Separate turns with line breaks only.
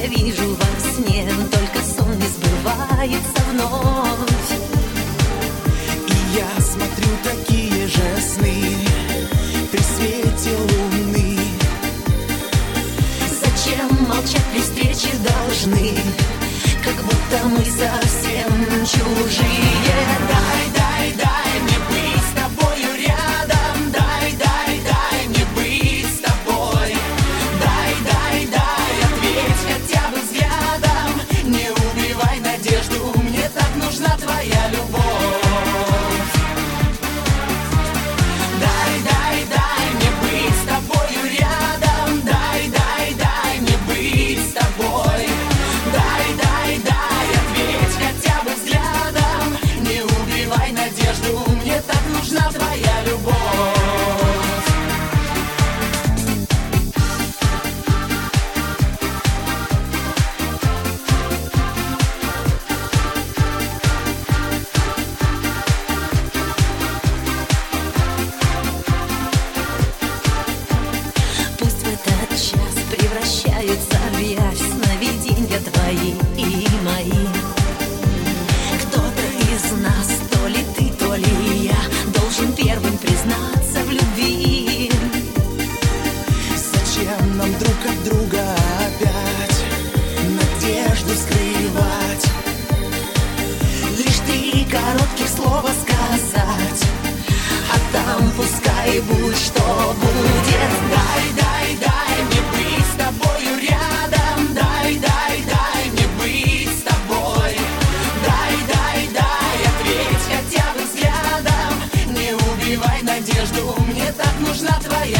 вижу во сне, только сон не сбывается вновь.
И я смотрю такие же сны при свете луны.
Зачем молчать при встрече должны, как будто мы совсем чужие?
Дай, дай, дай мне быть с тобою рядом. Дай, дай, дай мне быть с тобой. Дай, дай, дай, ответь хотя бы взглядом. Не убивай надежду, мне так нужна твоя любовь. Дай, дай, дай мне быть с тобою рядом. Дай, дай, дай мне быть с тобой. Дай, дай, дай, ответь хотя бы взглядом. Не убивай надежду, мне так нужна твоя любовь.
Пусть в этот час превращаются в явь сновиденья твои и мои. Кто-то из нас, то ли ты, то ли я, должен первым признаться в любви.
Зачем нам друг от друга опять надежду скрывать?
Лишь три коротких слова сказать, а там пускай будь что будет.
Дай, дай, дай мне быть с тобою рядом. Дай, дай, дай мне быть с тобой. Дай, дай, дай, ответь хотя бы взглядом. Не убивай надежду, мне так нужна твоя